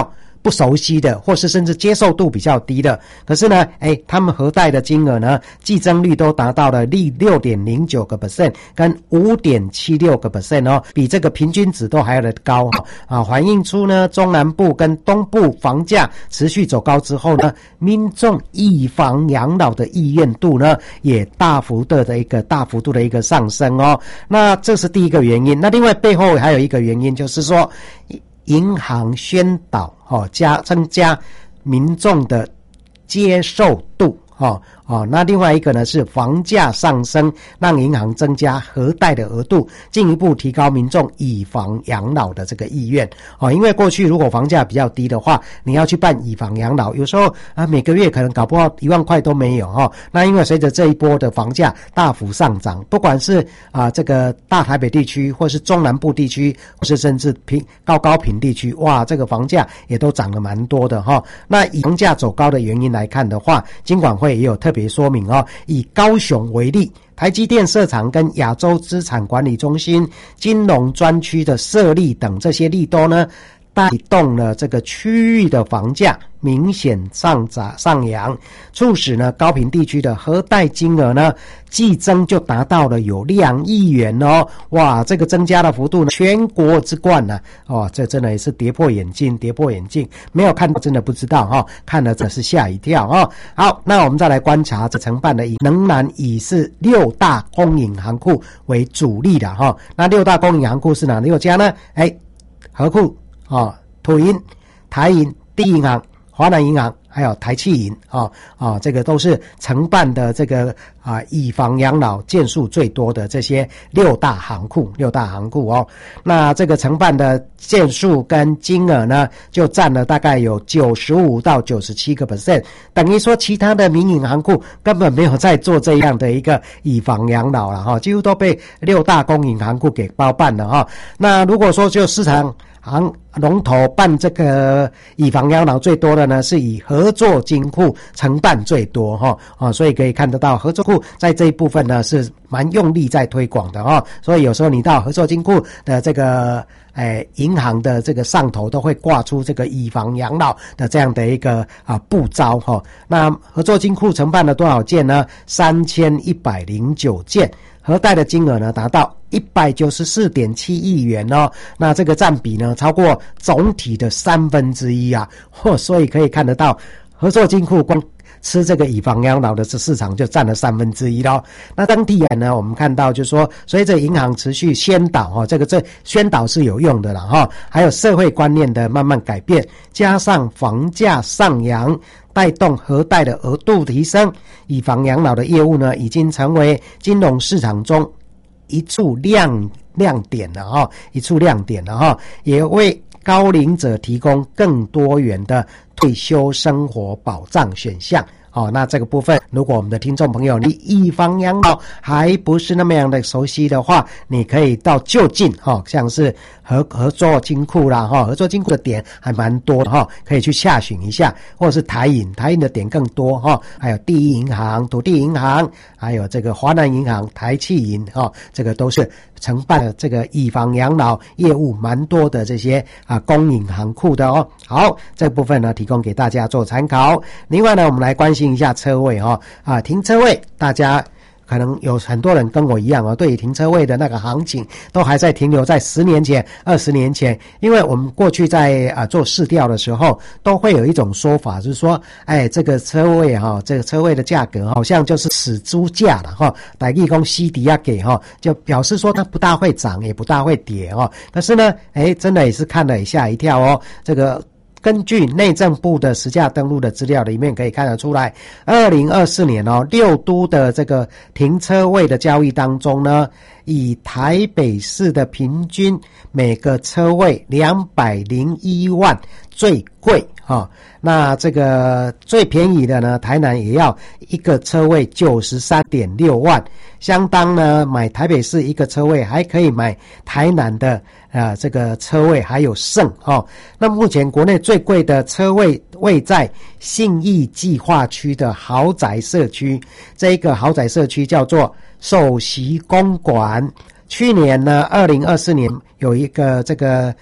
不熟悉的，或是甚至接受度比较低的，可是呢，哎，他们核贷的金额呢，季增率都达到了六点零九个 percent 跟五点七六个 percent 哦，比这个平均值都还要的高啊，反映出呢中南部跟东部房价持续走高之后呢，民众以房养老的意愿度呢也大幅度的一个大幅度的一个上升哦。那这是第一个原因。那另外背后还有一个原因，就是说银行宣导哦，加增加民众的接受度哦哦，那另外一个呢是房价上升，让银行增加核贷的额度，进一步提高民众以房养老的这个意愿哦。因为过去如果房价比较低的话，你要去办以房养老，有时候啊每个月可能搞不好一万块都没有哦。那因为随着这一波的房价大幅上涨，不管是啊这个大台北地区，或是中南部地区，或是甚至平高高屏地区，哇，这个房价也都涨了蛮多的哈、哦。那以房价走高的原因来看的话，金管会也有特别别说明哦，以高雄为例，台积电设厂跟亚洲资产管理中心金融专区的设立等这些利多呢，带动了这个区域的房价明显上涨上扬，促使呢高屏地区的核贷金额呢季增就达到了有两亿元哦，哇，这个增加的幅度呢全国之冠呢、啊，哦，这真的也是跌破眼镜，跌破眼镜，没有看到真的不知道哈、哦，看了真是吓一跳哦。好，那我们再来观察这承办的以仍然以是六大公营行库为主力的哈、哦，那六大公营行库是哪六家呢？哎，合库哦，土银、台银、第一银行、华南银行还有台企银啊啊，这个都是承办的这个啊以房养老件数最多的这些六大行库，六大行库哦。那这个承办的件数跟金额呢，就占了大概有九十五到九十七个 percent， 等于说其他的民营行库根本没有在做这样的一个以房养老了哈，几乎都被六大公营行库给包办了哈。那如果说就市场行龙头办这个以房养老最多的呢，是以合作金库承办最多哈啊，所以可以看得到合作库在这一部分呢是蛮用力在推广的哈，所以有时候你到合作金库的这个诶银行的这个上头都会挂出这个以房养老的这样的一个啊布招哈。那合作金库承办了多少件呢？三千一百零九件。核贷的金额呢达到一百九十四点七亿元哦，那这个占比呢超过总体的三分之一啊，哦，所以可以看得到合作金库光吃这个以房养老的这市场就占了三分之一咯。那当地人呢，我们看到就是说，随着银行持续宣导哈，这个这宣导是有用的了哈，还有社会观念的慢慢改变，加上房价上扬，带动核贷的额度提升，以房养老的业务呢，已经成为金融市场中一处亮亮点了哈，一处亮点了哈，也为高龄者提供更多元的退休生活保障选项。哦，那这个部分，如果我们的听众朋友你以房养老还不是那么样的熟悉的话，你可以到就近哈、哦，像是合合作金库啦哈、哦，合作金库的点还蛮多的哈、哦，可以去洽询一下，或者是台银，台银的点更多哈、哦，还有第一银行、土地银行，还有这个华南银行、台企银哈、哦，这个都是承办了这个以房养老业务蛮多的这些啊公营行库的哦。好，这部分呢提供给大家做参考。另外呢，我们来关心一下车位哈、哦、啊，停车位，大家可能有很多人跟我一样啊、哦，对于停车位的那个行情都还在停留在十年前、二十年前，因为我们过去在啊做市调的时候，都会有一种说法，就是说，哎，这个车位哈、哦，这个车位的价格好像就是死猪价了哈，台语讲死猪仔价哈，就表示说它不大会涨，也不大会跌哦。可是呢，哎，真的也是看了也吓一跳哦，这个。根据内政部的实价登录的资料里面可以看得出来，二零二四年哦，六都的这个停车位的交易当中呢，以台北市的平均每个车位两百零一万最贵哈、哦，那这个最便宜的呢，台南也要一个车位九十三点六万，相当呢买台北市一个车位还可以买台南的啊、呃、这个车位还有剩哦。那目前国内最贵的车位位在信义计划区的豪宅社区，这一个豪宅社区叫做首席公馆。去年呢，二零二四年有一个这个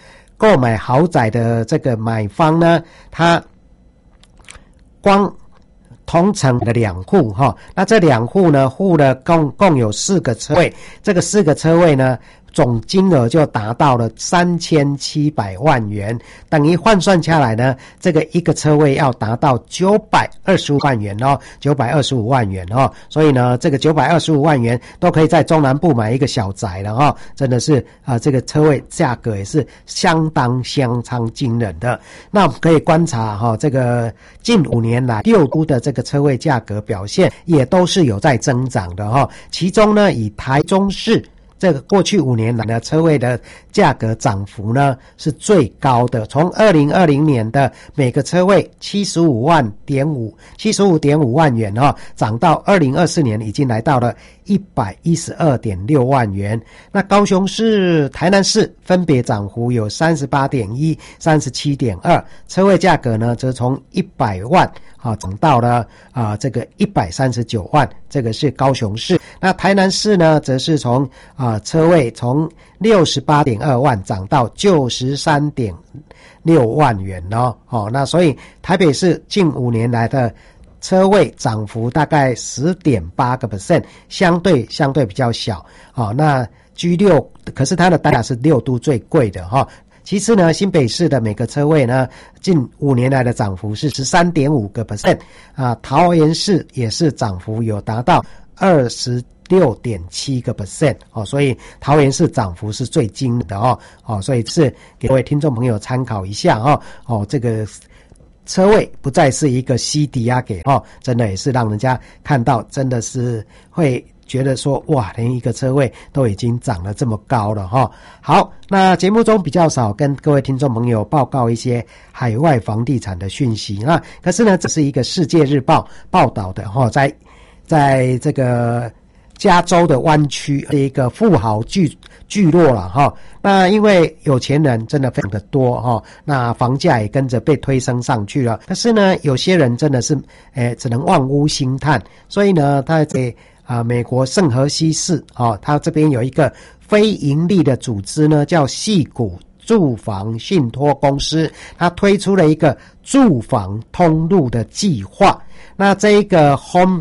购买豪宅的这个买方呢，他光同层的两户哈，那这两户呢，户呢共共有四个车位，这个四个车位呢，总金额就达到了三千七百万元，等于换算下来呢，这个一个车位要达到九百二十五万元哦，九百二十五万元哦，所以呢，这个九百二十五万元都可以在中南部买一个小宅了哈、哦，真的是啊、呃，这个车位价格也是相当相当惊人的。那我们可以观察哈、哦，这个近五年来六都的这个车位价格表现也都是有在增长的哈、哦，其中呢，以台中市这个过去五年来的车位的价格涨幅呢是最高的，从二零二零年的每个车位七十五万点五七十五点五万元哈、哦，涨到二零二四年已经来到了一百一十二点六万元。那高雄市、台南市分别涨幅有三十八点一、三十七点二，车位价格呢则从一百万啊涨到了啊这个一百三十九万，这个是高雄市。那台南市呢，则是从啊车位从六十八点二万涨到九十三点六万元哦。哦，那所以台北市近五年来的车位涨幅大概 百分之十点八 相对相对比较小。哦，那 G 六 可是它的单价是六都最贵的哈、哦。其次呢，新北市的每个车位呢，近五年来的涨幅是 百分之十三点五 啊，桃园市也是涨幅有达到二十六点七 哦，所以桃园市涨幅是最惊的哦，哦，所以是给各位听众朋友参考一下哦，哦，这个车位不再是一个吸抵押给哦，真的也是让人家看到，真的是会觉得说哇，连一个车位都已经涨了这么高了哈、哦。好，那节目中比较少跟各位听众朋友报告一些海外房地产的讯息啊，可是呢，这是一个世界日报报道的哈、哦，在在这个加州的湾区的一个富豪聚聚落了哈，那因为有钱人真的非常的多哈，那房价也跟着被推升上去了。可是呢，有些人真的是诶只能望屋兴叹，所以呢，他在啊美国圣荷西市啊，他这边有一个非盈利的组织呢，叫矽谷住房信托公司，他推出了一个住房通路的计划。那这一个 Home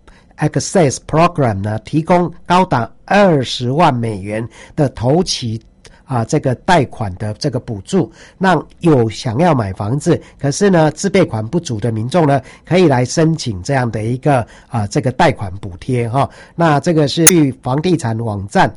Access Program 呢，提供高达二十万美元的头期啊，这个贷款的这个补助，让有想要买房子，可是呢自备款不足的民众呢，可以来申请这样的一个啊这个贷款补贴哈。那这个是据房地产网站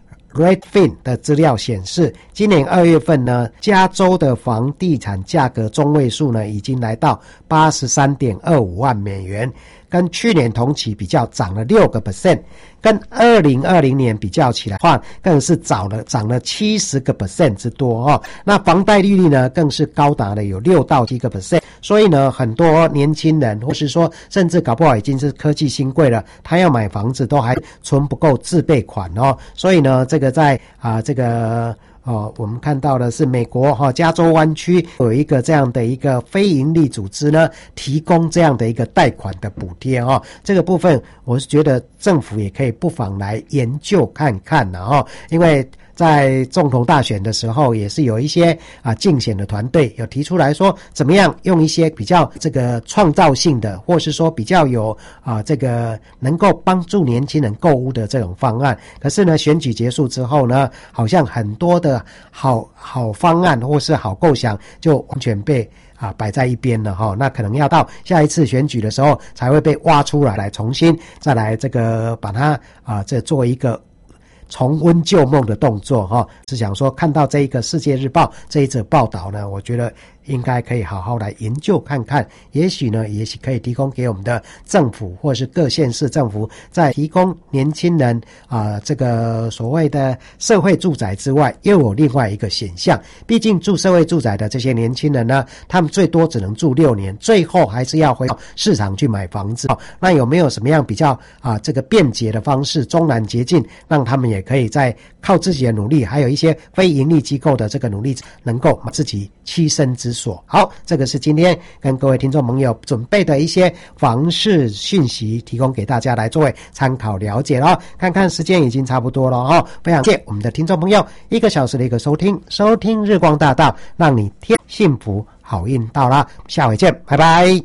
Redfin 的资料显示，今年二月份呢，加州的房地产价格中位数呢，已经来到 八十三点二五万美元，跟去年同期比较涨了 百分之六， 跟二零二零年比较起来的话，更是涨了涨了 百分之七十 之多哦。那房贷利率呢，更是高达了有六到七个 percent， 所以呢，很多年轻人或是说甚至搞不好已经是科技新贵了，他要买房子都还存不够自备款哦。所以呢，这个在啊、呃、这个哦，我们看到的是美国哈、哦、加州湾区有一个这样的一个非营利组织呢，提供这样的一个贷款的补贴哦。这个部分我是觉得政府也可以不妨来研究看看了哦，因为在总统大选的时候，也是有一些啊竞选的团队有提出来说，怎么样用一些比较这个创造性的，或是说比较有啊这个能够帮助年轻人购屋的这种方案。可是呢，选举结束之后呢，好像很多的好好方案或是好构想就完全被啊摆在一边了哈。那可能要到下一次选举的时候才会被挖出来，来重新再来这个把它啊这做一个重温旧梦的动作哈，是想说看到这一个世界日报这一则报道呢，我觉得应该可以好好来研究看看，也许呢，也许可以提供给我们的政府或是各县市政府，在提供年轻人啊、呃、这个所谓的社会住宅之外，又有另外一个选项。毕竟住社会住宅的这些年轻人呢，他们最多只能住六年，最后还是要回到市场去买房子。那有没有什么样比较啊、呃、这个便捷的方式，中南捷径，让他们也可以在靠自己的努力，还有一些非盈利机构的这个努力，能够自己栖身之所。好，这个是今天跟各位听众朋友准备的一些房市讯息，提供给大家来作为参考了解了。看看时间已经差不多了哦，非常谢谢我们的听众朋友一个小时的一个收听，收听日光大道，让你天幸福好运到啦，下回见，拜拜。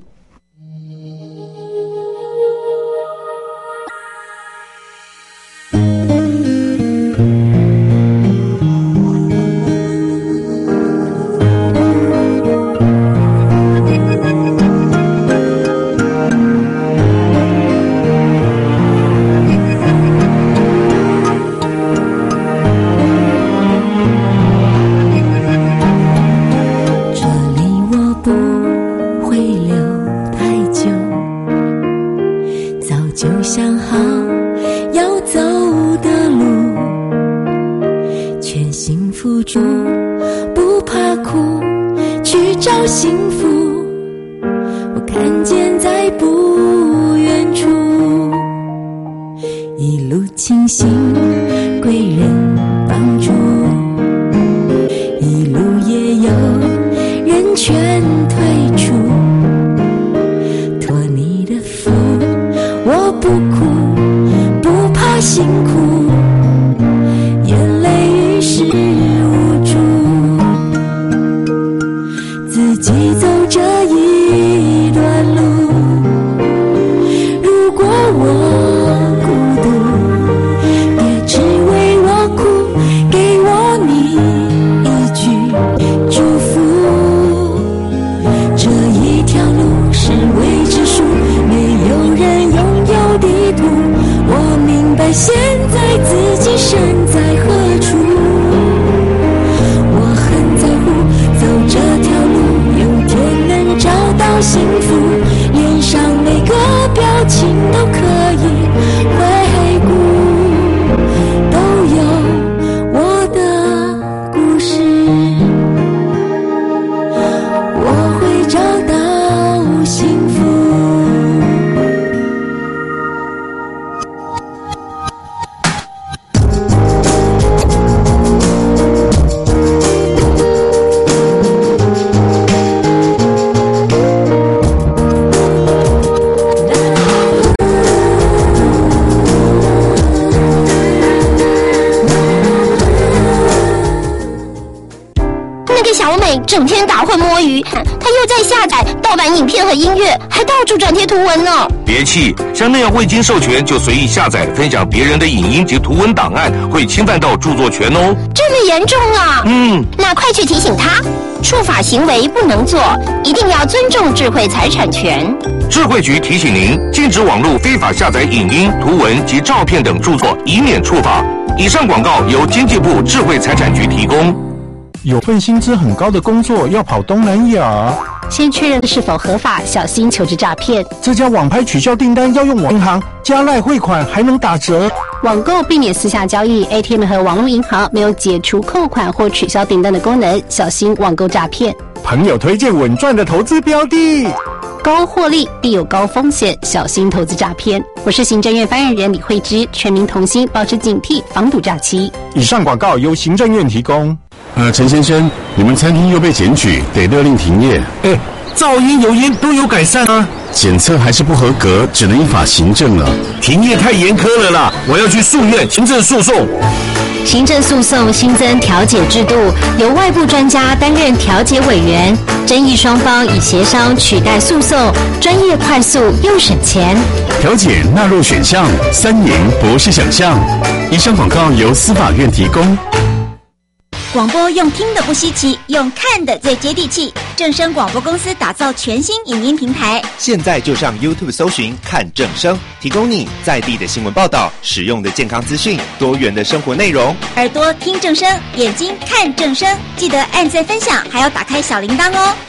整天打混摸鱼，他又在下载盗版影片和音乐，还到处转贴图文呢。 别气，像那样未经授权就随意下载分享别人的影音及图文档案，会侵犯到著作权哦。 这么严重啊？ 嗯， 那快去提醒他，触法行为不能做，一定要尊重智慧财产权。 智慧局提醒您，禁止网络非法下载影音、图文及照片等著作，以免触法。以上广告由经济部智慧财产局提供。 有份薪资很高的工作要跑东南亚， 先确认是否合法，小心求职诈骗。 这家网拍取消订单要用网银行，加赖汇款还能打折。 网购避免私下交易 ，A T M 和网络银行没有解除扣款或取消订单的功能，小心网购诈骗。 朋友推荐稳赚的投资标的， 高获利必有高风险，小心投资诈骗。我是行政院发言人李慧芝，全民同心，保持警惕，防堵诈欺。 以上广告由行政院提供。 呃，陈先生，你们餐厅又被检举，得勒令停业。 哎，噪音、油烟都有改善啊。 检测还是不合格，只能依法行政了。 停业太严苛了啦，我要去诉愿行政诉讼。 行政诉讼新增调解制度，由外部专家担任调解委员，争议双方以协商取代诉讼，专业快速又省钱。 调解纳入选项，三赢不是想象。以上广告由司法院提供。 广播用听的不稀奇，用看的最接地气。正声广播公司打造全新影音平台， 现在就上 YouTube 搜寻看正声，提供你在地的新闻报道、实用的健康资讯、多元的生活内容。 耳朵听正声，眼睛看正声，记得按赞分享，还要打开小铃铛哦。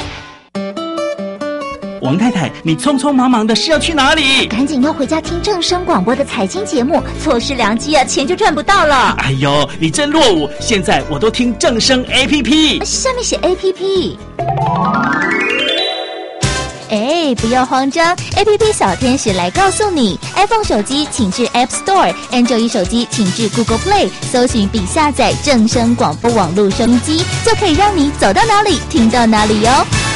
王太太，你匆匆忙忙的是要去哪里？ 赶紧要回家听正声广播的财经节目，错失良机啊，钱就赚不到了。 哎呦，你真落伍！现在我都听正声 A P P， 下面写 A P P。哎， 对，不要慌张 ，A P P 小天使来告诉你。iPhone 手机请至 App Store，Android 手机请至 Google Play， 搜寻并下载正声广播网络收音机，就可以让你走到哪里听到哪里哟。